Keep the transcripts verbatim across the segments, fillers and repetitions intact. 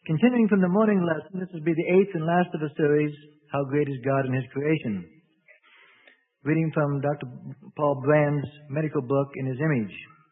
Continuing from the morning lesson, this will be the eighth and last of the series, How Great is God in His Creation. Reading from Doctor Paul Brand's medical book, In His Image.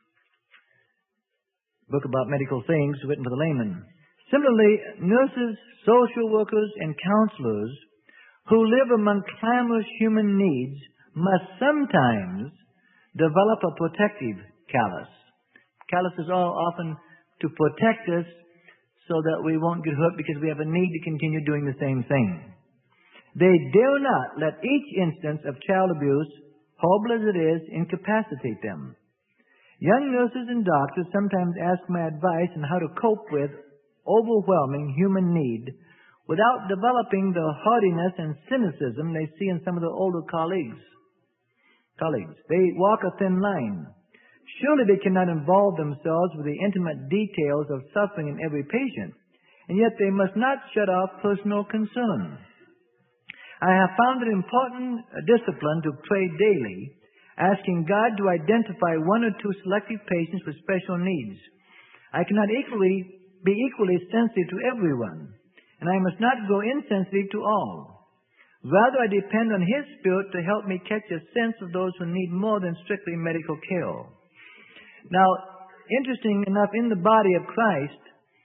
Book about medical things written for the layman. Similarly, nurses, social workers, and counselors who live among clamorous human needs must sometimes develop a protective callus. Callus is all often to protect us so that we won't get hurt because we have a need to continue doing the same thing. They dare not let each instance of child abuse, horrible as it is, incapacitate them. Young nurses and doctors sometimes ask my advice on how to cope with overwhelming human need without developing the hardiness and cynicism they see in some of their older colleagues. Colleagues, they walk a thin line. Surely they cannot involve themselves with the intimate details of suffering in every patient, and yet they must not shut off personal concern. I have found it important discipline to pray daily, asking God to identify one or two selective patients with special needs. I cannot equally be equally sensitive to everyone, and I must not go insensitive to all. Rather, I depend on His Spirit to help me catch a sense of those who need more than strictly medical care. Now, interesting enough, in the body of Christ,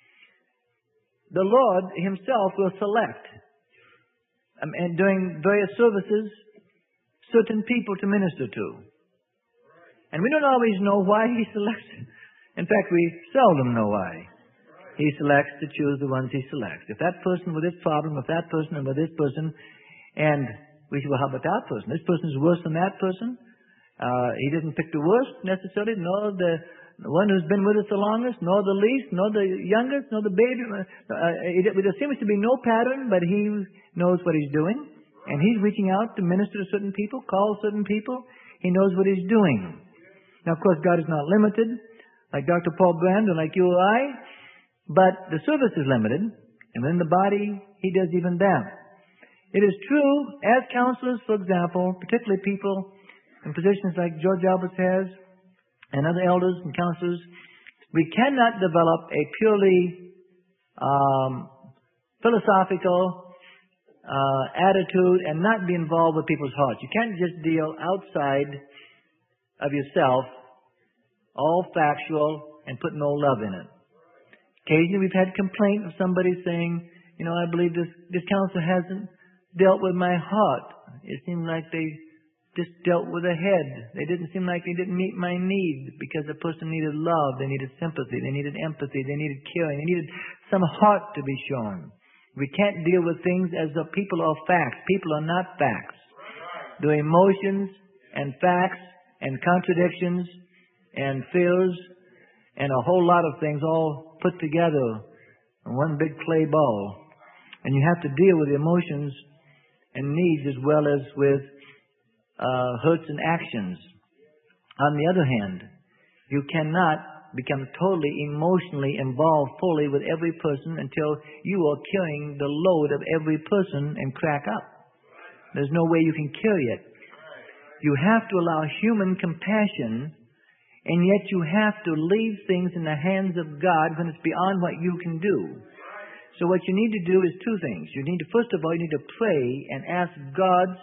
the Lord Himself will select, um, and during various services, certain people to minister to. And we don't always know why He selects. In fact, we seldom know why He selects to choose the ones He selects. If that person with this problem, if that person and with this person, and we say, well, how about that person? This person is worse than that person. Uh, he didn't pick the worst necessarily, nor the one who's been with us the longest, nor the least, nor the youngest, nor the baby. Uh, it, there seems to be no pattern, but He knows what He's doing. And He's reaching out to minister to certain people, call certain people. He knows what He's doing. Now, of course, God is not limited, like Doctor Paul Brand or like you or I, but the service is limited. And in the body, He does even that. It is true, as counselors, for example, particularly people in positions like George Albert has, and other elders and counselors, we cannot develop a purely um, philosophical uh, attitude and not be involved with people's hearts. You can't just deal outside of yourself, all factual, and put no love in it. Occasionally we've had complaint of somebody saying, you know, I believe this, this counselor hasn't dealt with my heart. It seemed like they just dealt with the head. They didn't seem like they didn't meet my need because the person needed love, they needed sympathy, they needed empathy, they needed caring, they needed some heart to be shown. We can't deal with things as though people are facts. People are not facts. They're emotions and facts and contradictions and fears and a whole lot of things all put together in one big clay ball. And you have to deal with the emotions and needs as well as with Uh, hurts and actions. On the other hand, you cannot become totally emotionally involved fully with every person until you are carrying the load of every person and crack up. There's no way you can carry it. You have to allow human compassion, and yet you have to leave things in the hands of God when it's beyond what you can do. So what you need to do is two things. You need to, first of all, you need to pray and ask God's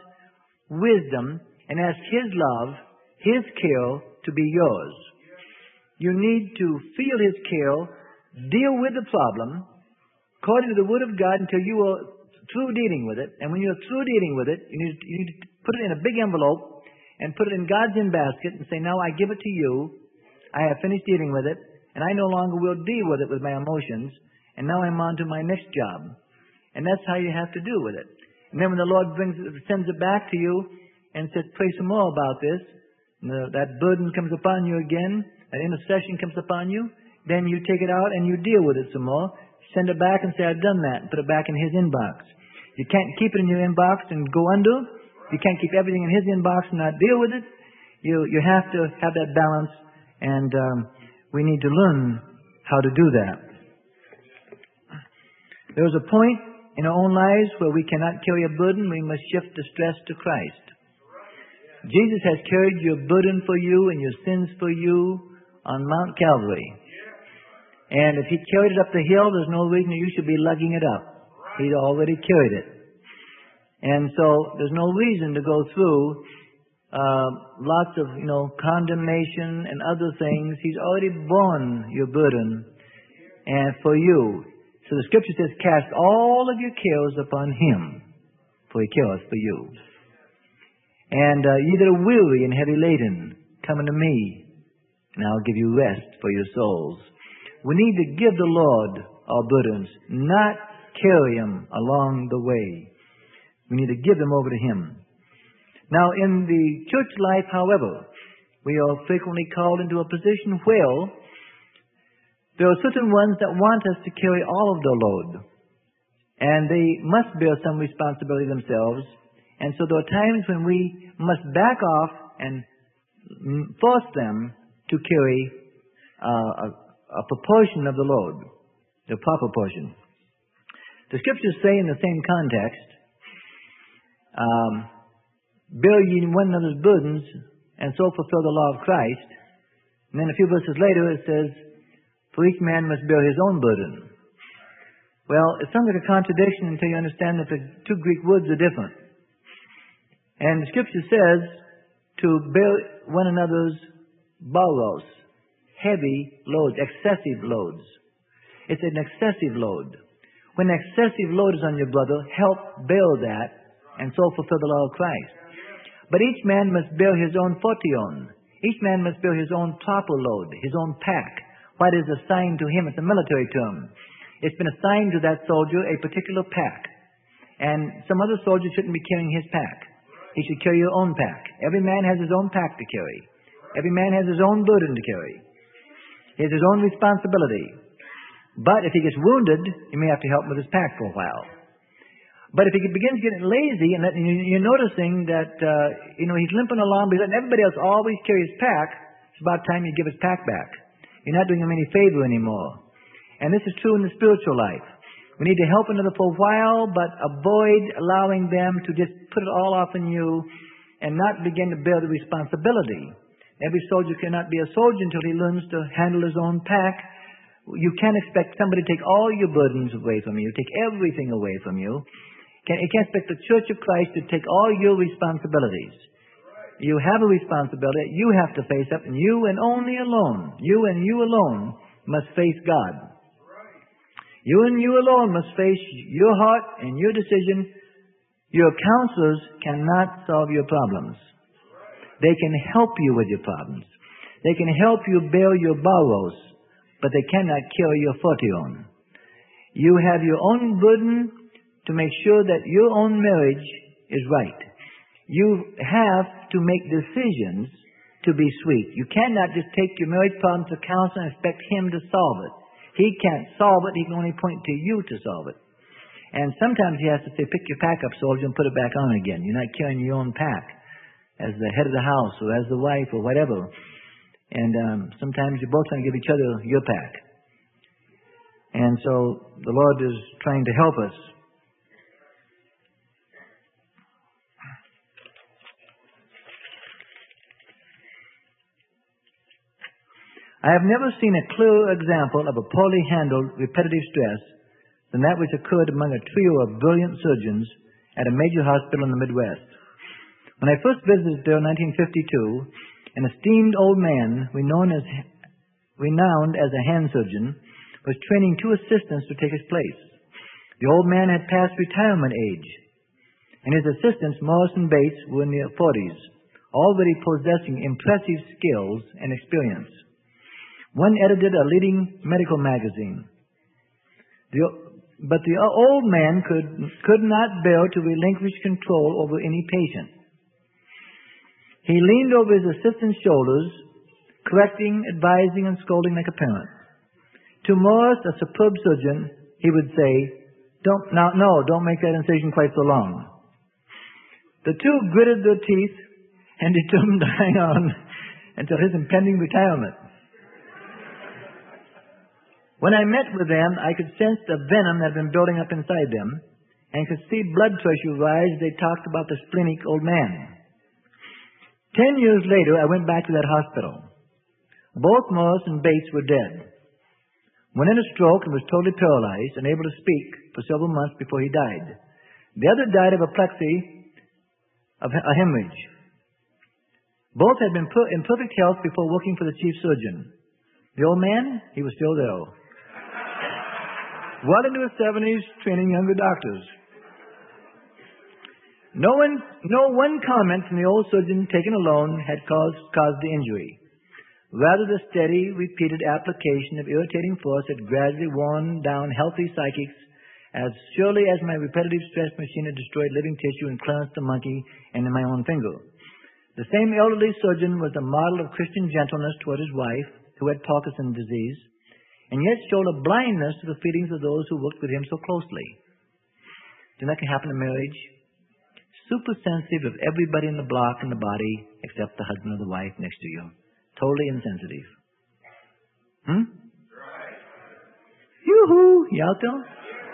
wisdom and ask His love, His care to be yours. You need to feel His care, deal with the problem according to the Word of God until you are through dealing with it. And when you're through dealing with it, you need, you need to put it in a big envelope and put it in God's in basket and say, now I give it to you. I have finished dealing with it, and I no longer will deal with it with my emotions, and now I'm on to my next job. And that's how you have to do with it. And then when the Lord brings it, sends it back to you and says, pray some more about this, and the, that burden comes upon you again, that intercession comes upon you, then you take it out and you deal with it some more, send it back and say, I've done that, and put it back in His inbox. You can't keep it in your inbox and go under. You can't keep everything in His inbox and not deal with it. You, you have to have that balance, and um, we need to learn how to do that. There's a point in our own lives where we cannot carry a burden, we must shift the stress to Christ. Jesus has carried your burden for you and your sins for you on Mount Calvary. And if he carried it up the hill, there's no reason you should be lugging it up. He'd already carried it. And so there's no reason to go through uh, lots of, you know, condemnation and other things. He's already borne your burden and for you. So the scripture says, cast all of your cares upon him, for he careth for you. And uh, ye that are weary and heavy laden, come unto me, and I'll give you rest for your souls. We need to give the Lord our burdens, not carry them along the way. We need to give them over to him. Now, in the church life, however, we are frequently called into a position where there are certain ones that want us to carry all of the load, and they must bear some responsibility themselves. And so there are times when we must back off and force them to carry uh, a, a proportion of the load, the proper portion. The scriptures say in the same context, um, bear ye one another's burdens, and so fulfill the law of Christ. And then a few verses later it says, for each man must bear his own burden. Well, it sounds like a contradiction until you understand that the two Greek words are different. And the scripture says to bear one another's baros, heavy loads, excessive loads. It's an excessive load. When an excessive load is on your brother, help bear that and so fulfill the law of Christ. But each man must bear his own fortion. Each man must bear his own proper load, his own pack. What is assigned to him? It's a military term. It's been assigned to that soldier a particular pack. And some other soldier shouldn't be carrying his pack. He should carry your own pack. Every man has his own pack to carry. Every man has his own burden to carry. He has his own responsibility. But if he gets wounded, you may have to help him with his pack for a while. But if he begins getting lazy and you're noticing that, uh, you know, he's limping along, but he's letting everybody else always carry his pack, it's about time you give his pack back. You're not doing him any favor anymore. And this is true in the spiritual life. We need to help another for a while, but avoid allowing them to just put it all off on you and not begin to bear the responsibility. Every soldier cannot be a soldier until he learns to handle his own pack. You can't expect somebody to take all your burdens away from you, take everything away from you. You can't expect the Church of Christ to take all your responsibilities. You have a responsibility. You have to face up, and you and only alone, you and you alone must face God. You and you alone must face your heart and your decision. Your counselors cannot solve your problems. They can help you with your problems. They can help you bear your baros, but they cannot carry your fortion. You have your own burden to make sure that your own marriage is right. You have to make decisions to be sweet. You cannot just take your marriage problem to counsel and expect him to solve it. He can't solve it. He can only point to you to solve it. And sometimes he has to say, pick your pack up, soldier, and put it back on again. You're not carrying your own pack as the head of the house or as the wife or whatever. And um, sometimes you're both trying to give each other your pack. And so the Lord is trying to help us. I have never seen a clearer example of a poorly handled repetitive stress than that which occurred among a trio of brilliant surgeons at a major hospital in the Midwest. When I first visited there in nineteen fifty-two, an esteemed old man, renowned as, renowned as a hand surgeon, was training two assistants to take his place. The old man had passed retirement age, and his assistants, Morris and Bates, were in their forties, already possessing impressive skills and experience. One edited a leading medical magazine. The, but the old man could, could not bear to relinquish control over any patient. He leaned over his assistant's shoulders, correcting, advising, and scolding like a parent. To Morris, a superb surgeon, he would say, "Don't, now, no, don't make that incision quite so long." The two gritted their teeth and determined to hang on until his impending retirement. When I met with them, I could sense the venom that had been building up inside them and could see blood pressure rise as they talked about the splenic old man. Ten years later, I went back to that hospital. Both Morris and Bates were dead. One in a stroke and was totally paralyzed, unable to speak for several months before he died. The other died of apoplexy, of a hemorrhage. Both had been put in perfect health before working for the chief surgeon. The old man, he was still there. Well into his seventies, training younger doctors. No one, no one comment from the old surgeon taken alone had caused, caused the injury. Rather, the steady, repeated application of irritating force had gradually worn down healthy psychics as surely as my repetitive stress machine had destroyed living tissue in Clarence the monkey and in my own finger. The same elderly surgeon was the model of Christian gentleness toward his wife, who had Parkinson's disease, and yet showed a blindness to the feelings of those who worked with him so closely. Do you think that can happen in marriage? Super sensitive of everybody in the block and the body except the husband or the wife next to you. Totally insensitive. Hmm? Yoo-hoo! You out there?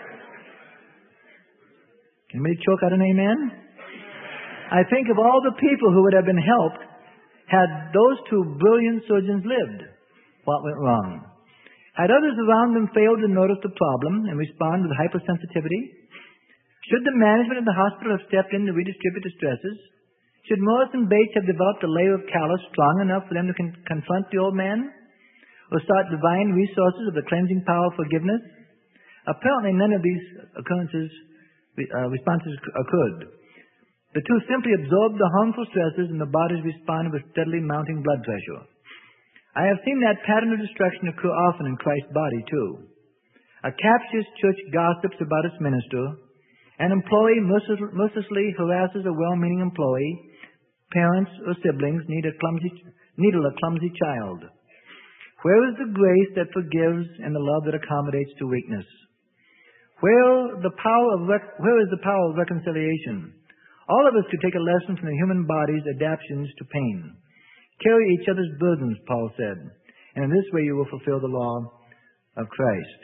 Can anybody choke out an amen? I think of all the people who would have been helped had those two brilliant surgeons lived. What went wrong? Had others around them failed to notice the problem and respond with hypersensitivity? Should the management of the hospital have stepped in to redistribute the stresses? Should Morris and Bates have developed a layer of callus strong enough for them to con- confront the old man? Or start divine resources of the cleansing power of forgiveness? Apparently none of these occurrences, uh, responses occurred. The two simply absorbed the harmful stresses and the bodies responded with steadily mounting blood pressure. I have seen that pattern of destruction occur often in Christ's body too. A captious church gossips about its minister. An employee mercilessly harasses a well-meaning employee. Parents or siblings need a clumsy, needle a clumsy child. Where is the grace that forgives and the love that accommodates to weakness? Where the power of rec- where is the power of reconciliation? All of us could take a lesson from the human body's adaptations to pain. Carry each other's burdens, Paul said, and in this way you will fulfill the law of Christ.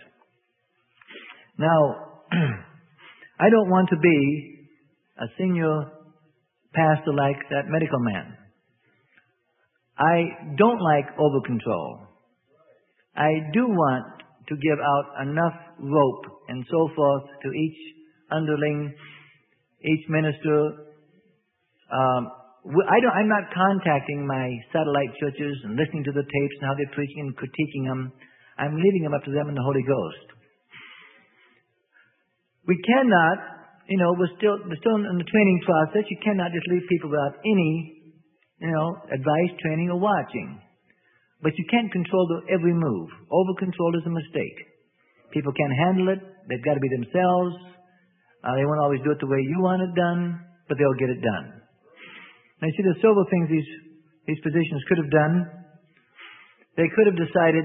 Now, I don't want to be a senior pastor like that medical man. I don't like over control. I do want to give out enough rope and so forth to each underling, each minister. Um, I don't, I'm not contacting my satellite churches and listening to the tapes and how they're preaching and critiquing them. I'm leaving them up to them and the Holy Ghost. We cannot, you know, we're still, we're still in the training process. You cannot just leave people without any, you know, advice, training, or watching. But you can't control the, every move. Over-control is a mistake. People can't handle it. They've got to be themselves. Uh, they won't always do it the way you want it done, but they'll get it done. Now, you see, there's several things these, these physicians could have done. They could have decided,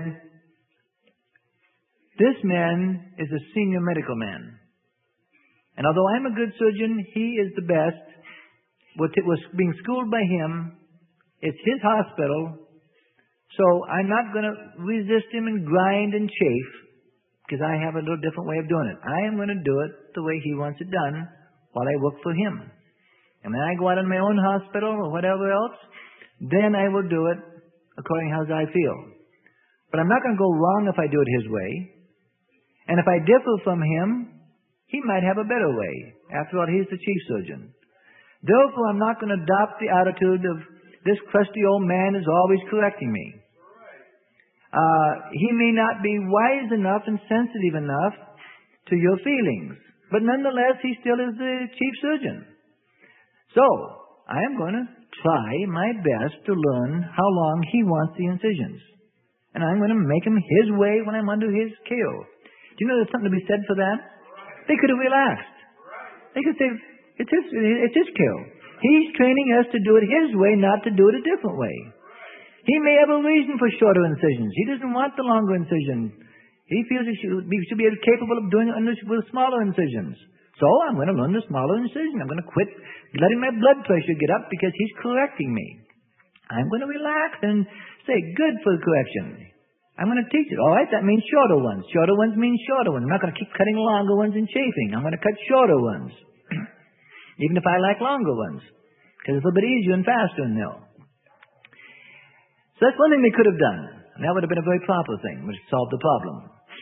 this man is a senior medical man. And although I'm a good surgeon, he is the best. What was being schooled by him, it's his hospital. So I'm not going to resist him and grind and chafe because I have a little different way of doing it. I am going to do it the way he wants it done while I work for him. And when I go out in my own hospital or whatever else, then I will do it according to how I feel. But I'm not going to go wrong if I do it his way. And if I differ from him, he might have a better way. After all, he's the chief surgeon. Therefore, I'm not going to adopt the attitude of this crusty old man is always correcting me. Uh, he may not be wise enough and sensitive enough to your feelings. But nonetheless, he still is the chief surgeon. So, I am going to try my best to learn how long he wants the incisions. And I'm going to make him his way when I'm under his care. Do you know there's something to be said for that? They could have relaxed. They could say, it's his, it's his kill. He's training us to do it his way, not to do it a different way. He may have a reason for shorter incisions. He doesn't want the longer incision. He feels he should be, should be capable of doing it with smaller incisions. So I'm going to learn the smaller incision. I'm going to quit letting my blood pressure get up because he's correcting me. I'm going to relax and say, good for the correction. I'm going to teach it. All right, that means shorter ones. Shorter ones mean shorter ones. I'm not going to keep cutting longer ones and chafing. I'm going to cut shorter ones. Even if I like longer ones. Because it's a little bit easier and faster in there. So that's one thing they could have done. And that would have been a very proper thing, which solved the problem.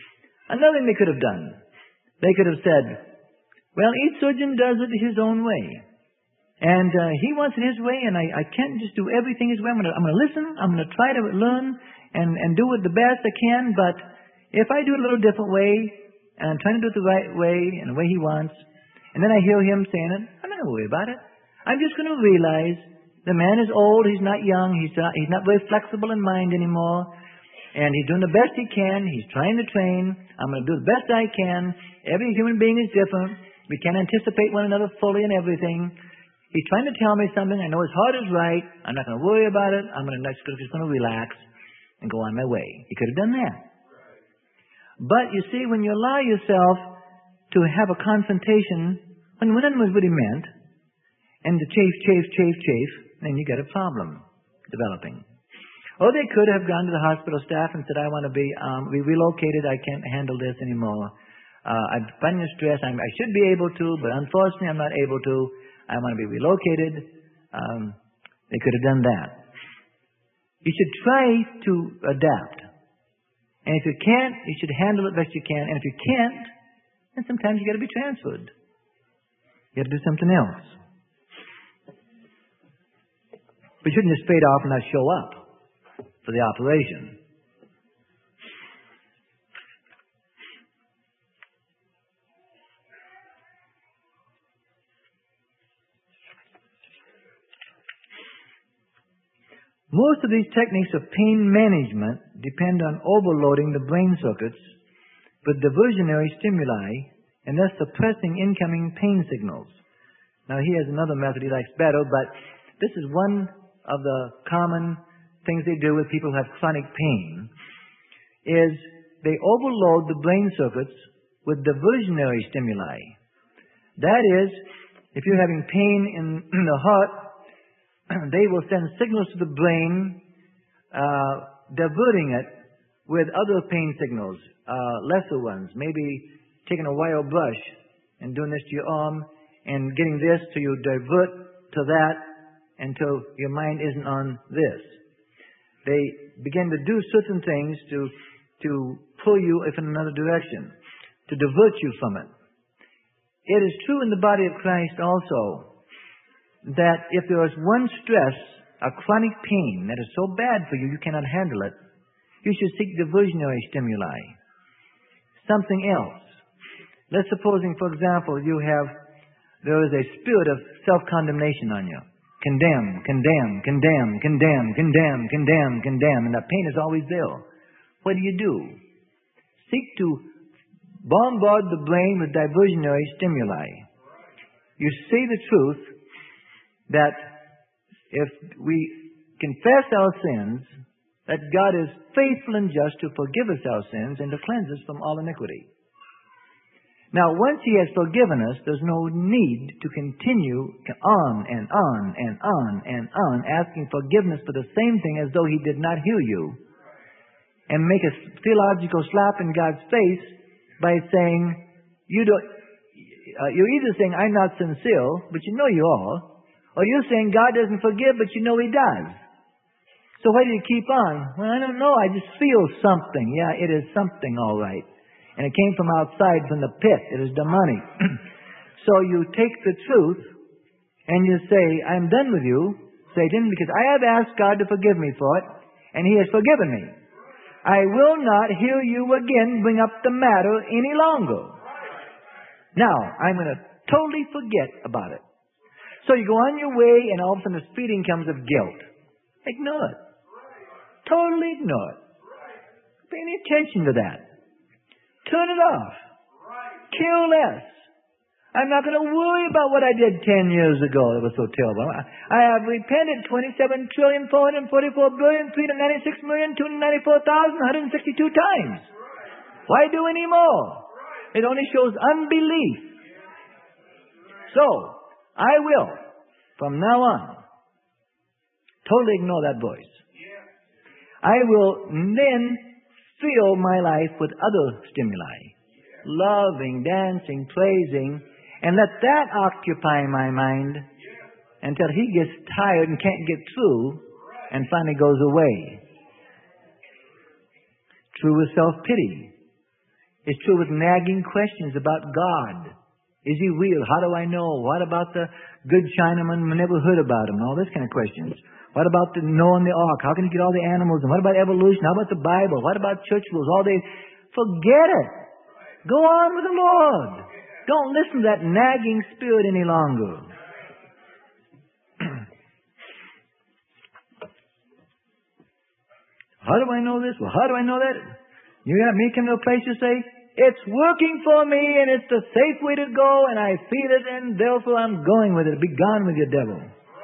Another thing they could have done, they could have said, well, each surgeon does it his own way. And uh, he wants it his way, and I, I can't just do everything his way. I'm going to I'm going to listen. I'm going to try to learn and, and do it the best I can. But if I do it a little different way, and I'm trying to do it the right way and the way he wants, and then I hear him saying it, I'm not going to worry about it. I'm just going to realize the man is old. He's not young. He's not, he's not very flexible in mind anymore. And he's doing the best he can. He's trying to train. I'm going to do the best I can. Every human being is different. We can't anticipate one another fully in everything. He's trying to tell me something. I know his heart is right. I'm not going to worry about it. I'm going to just going to relax and go on my way. He could have done that. But you see, when you allow yourself to have a confrontation, when one was really meant, and to chafe, chafe, chafe, chafe, then you get a problem developing. Or they could have gone to the hospital staff and said, I want to be um, be relocated. I can't handle this anymore. Uh, I'm finding stress. I'm, I should be able to, but unfortunately I'm not able to. I want to be relocated. Um, they could have done that. You should try to adapt. And if you can't, you should handle it best you can. And if you can't, then sometimes you got to be transferred. You got to do something else. But you shouldn't just fade off and not show up for the operation. Most of these techniques of pain management depend on overloading the brain circuits with diversionary stimuli and thus suppressing incoming pain signals. Now he has another method he likes better, but this is one of the common things they do with people who have chronic pain, is they overload the brain circuits with diversionary stimuli. That is, if you're having pain in, in the heart, they will send signals to the brain, uh, diverting it with other pain signals, uh, lesser ones. Maybe taking a wire brush and doing this to your arm and getting this till you divert to that until your mind isn't on this. They begin to do certain things to to pull you in another direction, to divert you from it. It is true in the body of Christ also that if there is one stress, a chronic pain that is so bad for you you cannot handle it, you should seek diversionary stimuli. Something else. Let's supposing, for example, you have, there is a spirit of self-condemnation on you. Condemn, condemn, condemn, condemn, condemn, condemn, condemn, and the pain is always there. What do you do? Seek to bombard the brain with diversionary stimuli. You see the truth that if we confess our sins, that God is faithful and just to forgive us our sins and to cleanse us from all iniquity. Now, once He has forgiven us, there's no need to continue on and on and on and on asking forgiveness for the same thing as though He did not hear you, and make a theological slap in God's face by saying, you don't, uh, you're either saying, I'm not sincere, but you know you are, or you're saying God doesn't forgive, but you know He does. So why do you keep on? Well, I don't know. I just feel something. Yeah, it is something, all right. And it came from outside, from the pit. It is demonic. So you take the truth and you say, I'm done with you, Satan, because I have asked God to forgive me for it, and He has forgiven me. I will not hear you again bring up the matter any longer. Now, I'm going to totally forget about it. So you go on your way, and all of a sudden this feeling comes of guilt. Ignore it. Totally ignore it. Pay any attention to that. Turn it off. Care less. I'm not going to worry about what I did ten years ago that was so terrible. I have repented twenty-seven trillion, four hundred forty-four billion, three hundred ninety-six million, two hundred ninety-four thousand, one hundred sixty-two times. Why do any more? It only shows unbelief. So, I will, from now on, totally ignore that voice. I will then fill my life with other stimuli. Loving, dancing, praising, and let that occupy my mind until he gets tired and can't get through and finally goes away. True with self-pity. It's true with nagging questions about God. Is He real? How do I know? What about the good Chinaman? We never heard about him. All this kind of questions. What about the Noah and the ark? How can you get all the animals? And what about evolution? How about the Bible? What about church rules? All they forget it. Go on with the Lord. Don't listen to that nagging spirit any longer. How do I know this? Well, how do I know that? You got me come to a place you say, it's working for me and it's the safe way to go and I feel it and therefore I'm going with it. Be gone with your devil.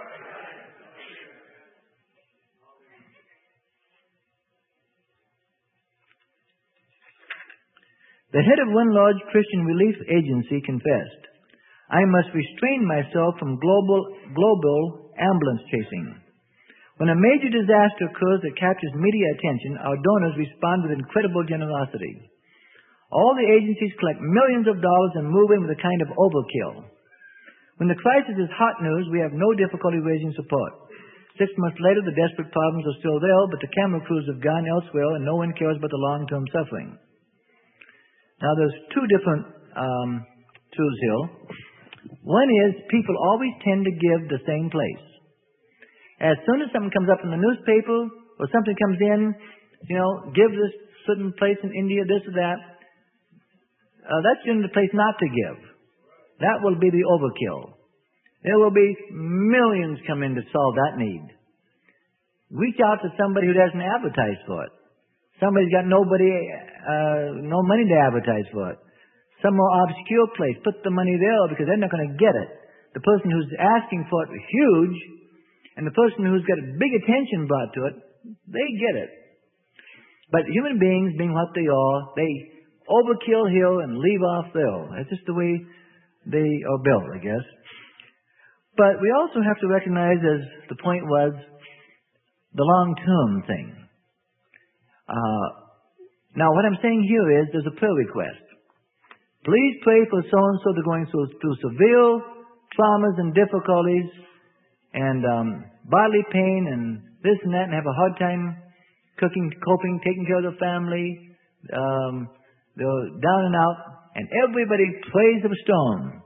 The head of one large Christian relief agency confessed, I must restrain myself from global, global ambulance chasing. When a major disaster occurs that captures media attention, our donors respond with incredible generosity. All the agencies collect millions of dollars and move in with a kind of overkill. When the crisis is hot news, we have no difficulty raising support. Six months later, the desperate problems are still there, but the camera crews have gone elsewhere and no one cares about the long-term suffering. Now, there's two different um, truths here. One is people always tend to give the same place. As soon as something comes up in the newspaper or something comes in, you know, give this certain place in India, this or that, uh, that's in the place not to give. That will be the overkill. There will be millions come in to solve that need. Reach out to somebody who doesn't advertise for it. Somebody's got nobody, uh, no money to advertise for it. Some more obscure place. Put the money there because they're not going to get it. The person who's asking for it is huge, and the person who's got big attention brought to it, they get it. But human beings, being what they are, they overkill here and leave off there. That's just the way they are built, I guess. But we also have to recognize, as the point was, the long-term thing. Uh, now, what I'm saying here is there's a prayer request. Please pray for so-and-so they're going through, through severe traumas and difficulties and um, bodily pain and this and that and have a hard time cooking, coping, taking care of the family. Um, they're down and out. And everybody prays of a stone.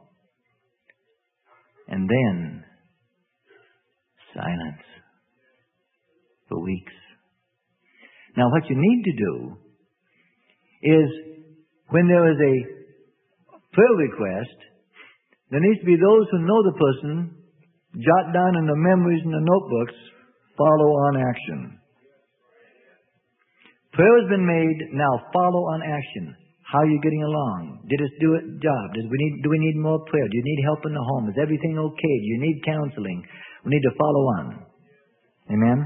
And then silence for weeks. Now, what you need to do is when there is a prayer request, there needs to be those who know the person, jot down in the memories in the notebooks, follow on action. Prayer has been made, now follow on action. How are you getting along? Did it do its job? Does we need, do we need more prayer? Do you need help in the home? Is everything okay? Do you need counseling? We need to follow on. Amen?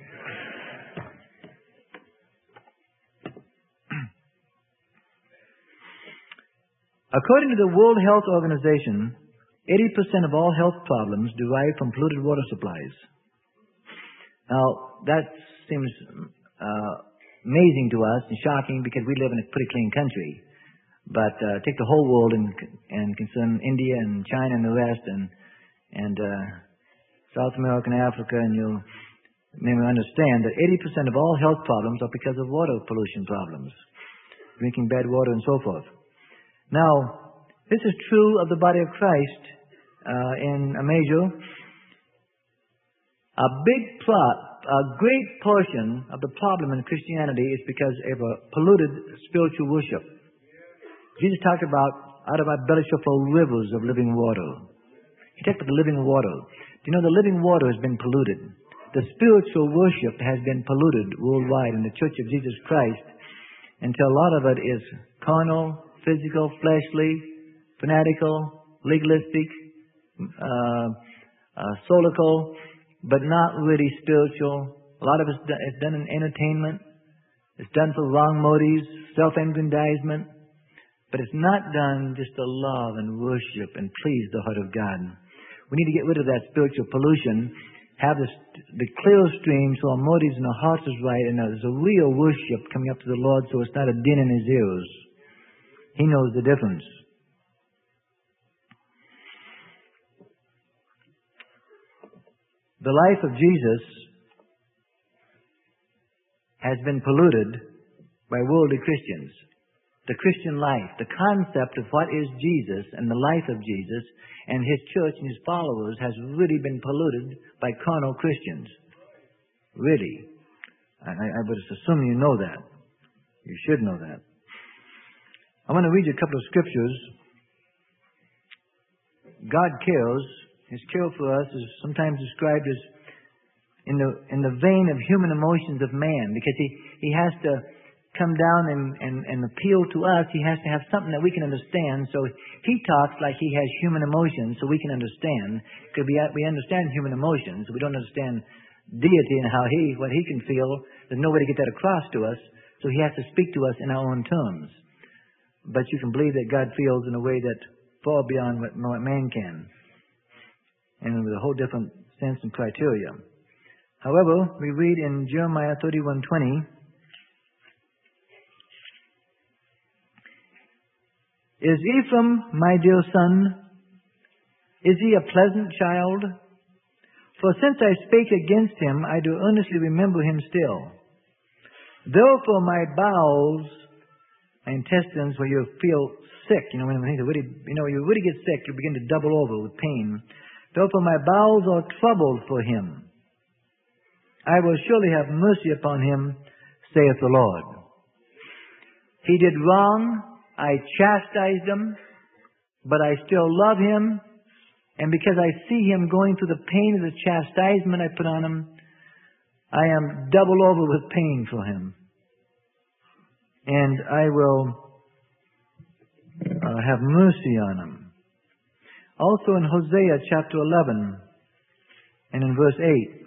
According to the World Health Organization, eighty percent of all health problems derive from polluted water supplies. Now, that seems uh, amazing to us and shocking because we live in a pretty clean country. But uh, take the whole world and, and concern India and China and the rest and, and uh, South America and Africa, and you'll maybe understand that eighty percent of all health problems are because of water pollution problems, drinking bad water and so forth. Now, this is true of the body of Christ uh, in a measure. A big plot, a great portion of the problem in Christianity is because of a polluted spiritual worship. Jesus talked about, out of our belly shall flow rivers of living water. He talked about the living water. Do you know the living water has been polluted? The spiritual worship has been polluted worldwide in the Church of Jesus Christ until a lot of it is carnal, physical, fleshly, fanatical, legalistic, uh, uh, solical, but not really spiritual. A lot of it's done, it's done in entertainment. It's done for wrong motives, self-aggrandizement. But it's not done just to love and worship and please the heart of God. We need to get rid of that spiritual pollution, have this, the clear stream so our motives and our hearts is right, and there's a real worship coming up to the Lord so it's not a din in His ears. He knows the difference. The life of Jesus has been polluted by worldly Christians. the Christian life, the concept of what is Jesus and the life of Jesus and His church and His followers has really been polluted by carnal Christians. Really. I, I would assume you know that. You should know that. I want to read you a couple of scriptures. God cares. His care for us is sometimes described as in the in the vein of human emotions of man, because he, he has to come down and, and, and appeal to us. He has to have something that we can understand. So He talks like He has human emotions so we can understand. Because we, we understand human emotions. We don't understand deity and how He, what He can feel. There's no way to get that across to us. So He has to speak to us in our own terms. But you can believe that God feels in a way that far beyond what, what man can. And with a whole different sense and criteria. However, we read in Jeremiah thirty-one twenty, "Is Ephraim my dear son? Is he a pleasant child? For since I spake against him, I do earnestly remember him still. Therefore my bowels," and intestines, where you feel sick, you know, when you really, you know, you really get sick, you begin to double over with pain. "Therefore my bowels are troubled for him. I will surely have mercy upon him, saith the Lord. He did wrong. I chastised him, but I still love him. And because I see him going through the pain of the chastisement I put on him, I am double over with pain for him. And I will uh, have mercy on him." Also in Hosea chapter eleven and in verse eight,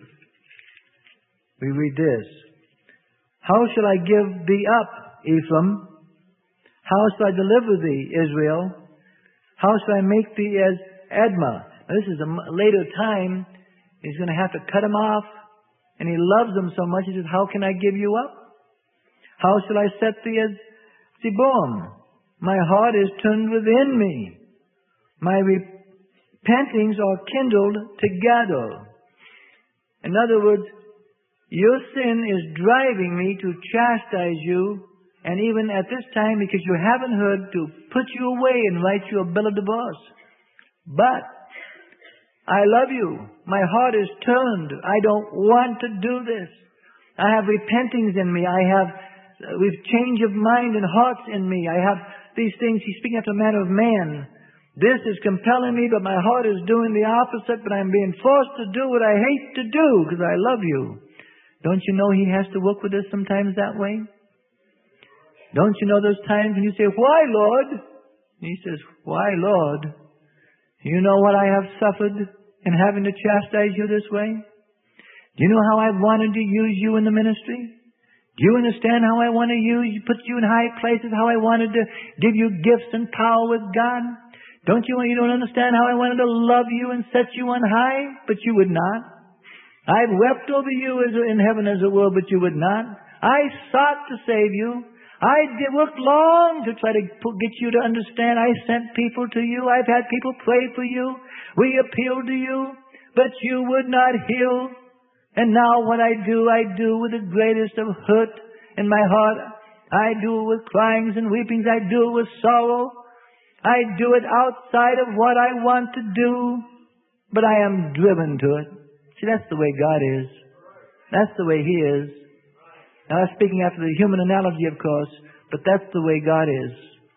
we read this. "How shall I give thee up, Ephraim? How shall I deliver thee, Israel? How shall I make thee as Admah?" Now, this is a later time. He's going to have to cut him off. And he loves them so much, he says, "How can I give you up? How shall I set thee as Zeboim? My heart is turned within me. My repentings are kindled together." In other words, your sin is driving me to chastise you, and even at this time, because you haven't heard, to put you away and write you a bill of divorce. But I love you. My heart is turned. I don't want to do this. I have repentings in me. I have uh, with change of mind and hearts in me. I have these things. He's speaking after the manner of man. This is compelling me, but my heart is doing the opposite, but I'm being forced to do what I hate to do because I love you. Don't you know He has to work with us sometimes that way? Don't you know those times when you say, "Why, Lord?" And He says, "Why, Lord? You know what I have suffered in having to chastise you this way? Do you know how I've wanted to use you in the ministry? Do you understand how I want to use you, put you in high places, how I wanted to give you gifts and power with God? Don't you, you don't understand how I wanted to love you and set you on high, but you would not. I've wept over you as in heaven as it were, but you would not. I sought to save you. I did, worked long to try to get you to understand. I sent people to you. I've had people pray for you. We appealed to you, but you would not heal. And now what I do, I do with the greatest of hurt in my heart. I do it with cryings and weepings. I do it with sorrow. I do it outside of what I want to do, but I am driven to it. See, that's the way God is. That's the way He is. Now, I'm speaking after the human analogy, of course, but that's the way God is.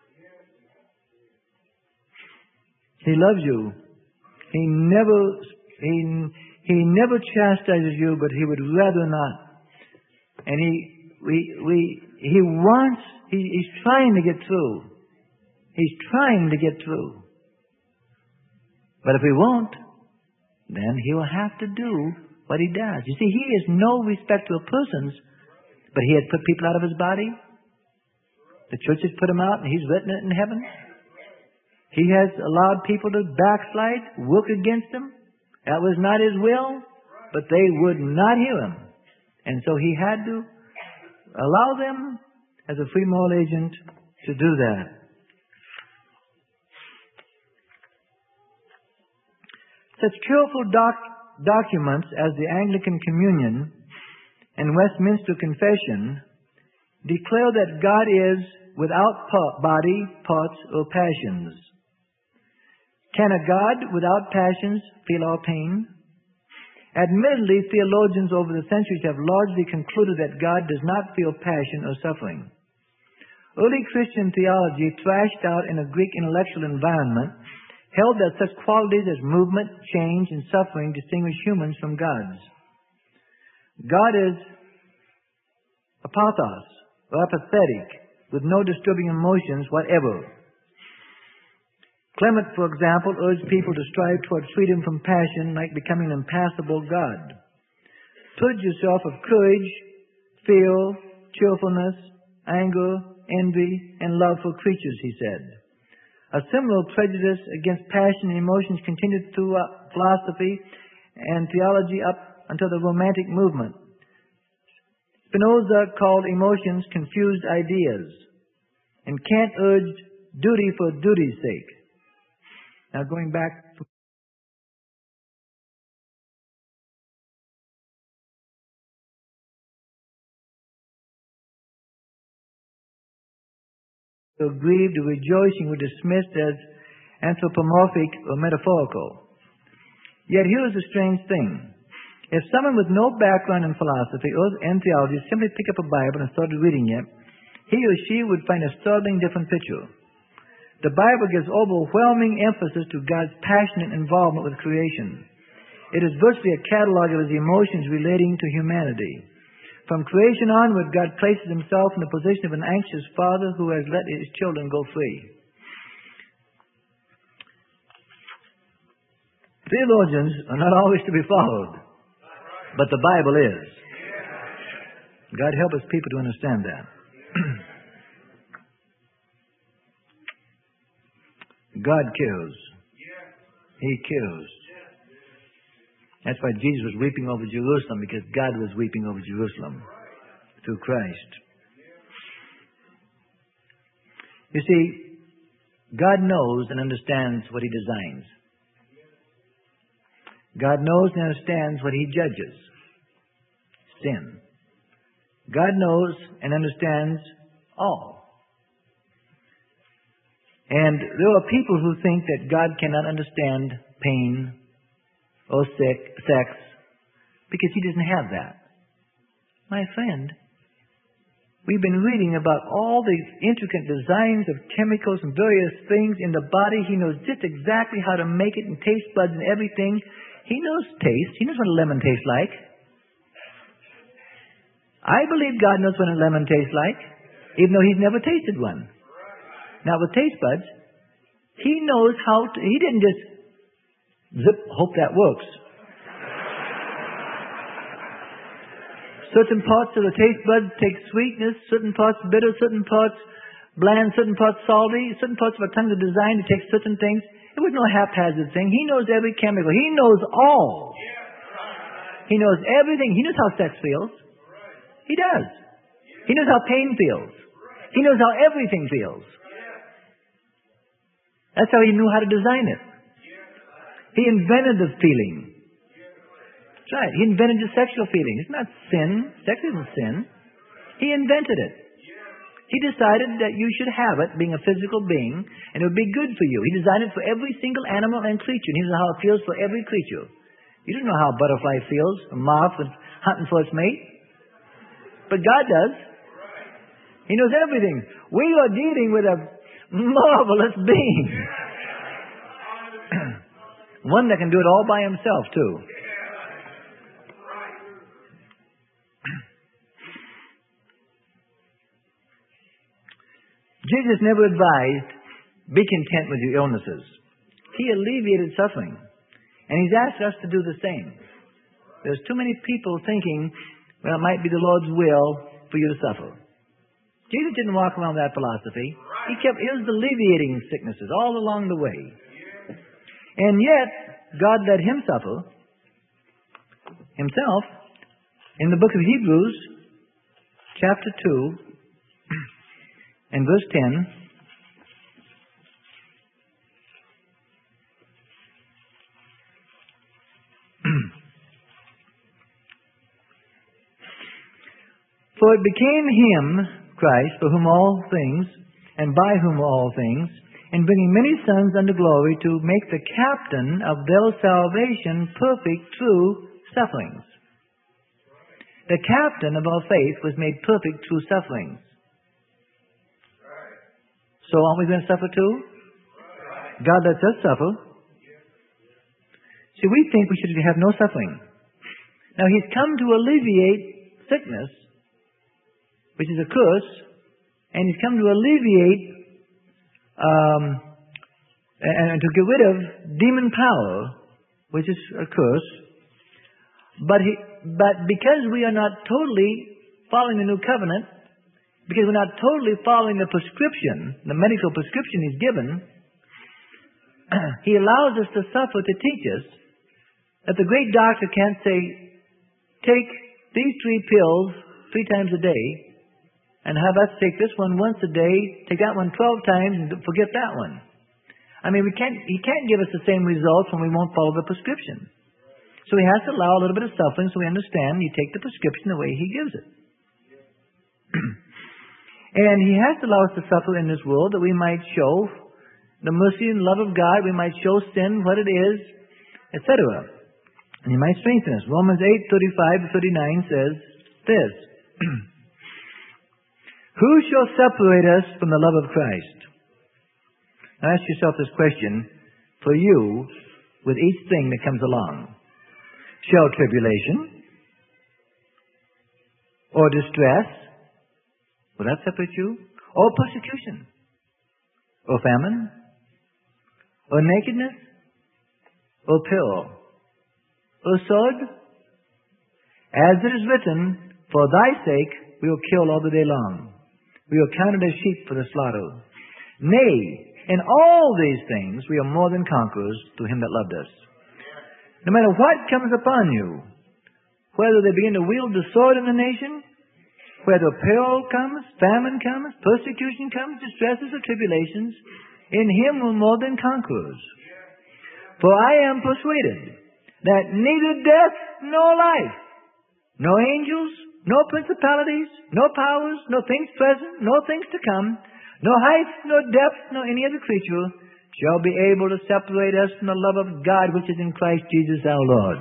He loves you. He never, He, He never chastises you, but He would rather not. And He, we, we, He wants, he, He's trying to get through. He's trying to get through. But if He won't, then He will have to do what He does. You see, He is no respecter of persons, but He has put people out of His body. The church has put Him out, and He's written it in heaven. He has allowed people to backslide, work against Him. That was not His will, but they would not hear Him. And so He had to allow them, as a free moral agent, to do that. Such careful doc- documents as the Anglican Communion and Westminster Confession declare that God is without body, parts, or passions. Can a God without passions feel our pain? Admittedly, theologians over the centuries have largely concluded that God does not feel passion or suffering. Early Christian theology, thrashed out in a Greek intellectual environment, held that such qualities as movement, change, and suffering distinguish humans from gods. God is apathos, or apathetic, with no disturbing emotions whatever. Clement, for example, urged people to strive toward freedom from passion like becoming an impassible God. Purge yourself of courage, fear, cheerfulness, anger, envy, and love for creatures, he said. A similar prejudice against passion and emotions continued throughout philosophy and theology up until the Romantic movement. Spinoza called emotions confused ideas, and Kant urged duty for duty's sake. Now going back to grieved or rejoicing were dismissed as anthropomorphic or metaphorical. Yet here is a strange thing. If someone with no background in philosophy or in theology simply picked up a Bible and started reading it, he or she would find a startling different picture. The Bible gives overwhelming emphasis to God's passionate involvement with creation. It is virtually a catalog of His emotions relating to humanity. From creation onward, God places Himself in the position of an anxious father who has let His children go free. Theologians are not always to be followed, but the Bible is. God help us people to understand that. God cares. He cares. That's why Jesus was weeping over Jerusalem, because God was weeping over Jerusalem through Christ. You see, God knows and understands what He designs. God knows and understands what He judges. Sin. God knows and understands all. And there are people who think that God cannot understand pain or sick, sex because He doesn't have that. My friend, we've been reading about all the intricate designs of chemicals and various things in the body. He knows just exactly how to make it, and taste buds and everything. He knows taste. He knows what a lemon tastes like. I believe God knows what a lemon tastes like, even though He's never tasted one. Now, with taste buds, He knows how to, He didn't just zip, hope that works. Certain parts of the taste buds take sweetness, certain parts bitter, certain parts bland, certain parts salty, certain parts of our tongue are designed to take certain things. It was no haphazard thing. He knows every chemical. He knows all. He knows everything. He knows how sex feels. He does. He knows how pain feels. He knows how everything feels. That's how He knew how to design it. He invented the feeling. That's right. He invented the sexual feeling. It's not sin. Sex isn't sin. He invented it. He decided that you should have it, being a physical being, and it would be good for you. He designed it for every single animal and creature. And He knows how it feels for every creature. You don't know how a butterfly feels, a moth hunting for its mate. But God does. He knows everything. We are dealing with a marvelous being. One that can do it all by Himself, too. Jesus never advised, be content with your illnesses. He alleviated suffering. And He's asked us to do the same. There's too many people thinking, well, it might be the Lord's will for you to suffer. Jesus didn't walk around with that philosophy. He kept, He was alleviating sicknesses all along the way. And yet, God let Him suffer Himself. In the book of Hebrews, chapter two, and verse ten, for it became Him, Christ, for whom all things, and by whom are all things, and bringing many sons unto glory, to make the captain of their salvation perfect through sufferings. The captain of our faith was made perfect through sufferings. So aren't we going to suffer too? God lets us suffer. See, we think we should have no suffering. Now, He's come to alleviate sickness, which is a curse, and He's come to alleviate um, and, and to get rid of demon power, which is a curse. But he, but because we are not totally following the new covenant, because we're not totally following the prescription, the medical prescription He's given, He allows us to suffer to teach us that the great doctor can't say, take these three pills three times a day, and have us take this one once a day, take that one twelve times, and forget that one. I mean, we can't, He can't give us the same results when we won't follow the prescription. So He has to allow a little bit of suffering so we understand you take the prescription the way He gives it. And He has to allow us to suffer in this world that we might show the mercy and love of God, we might show sin, what it is, et cetera. And He might strengthen us. Romans eight, thirty-five to thirty-nine says this. Who shall separate us from the love of Christ? Now ask yourself this question for you with each thing that comes along. Shall tribulation or distress, will that separate you? Or persecution? Or famine? Or nakedness? Or peril? Or sword? As it is written, for thy sake we will kill all the day long. We are counted as sheep for the slaughter. Nay, in all these things we are more than conquerors through Him that loved us. No matter what comes upon you, whether they begin to wield the sword in the nation, whether peril comes, famine comes, persecution comes, distresses or tribulations, in Him we're more than conquerors. For I am persuaded that neither death nor life, no angels, no principalities, no powers, no things present, no things to come, no height, no depth, nor any other creature shall be able to separate us from the love of God which is in Christ Jesus our Lord.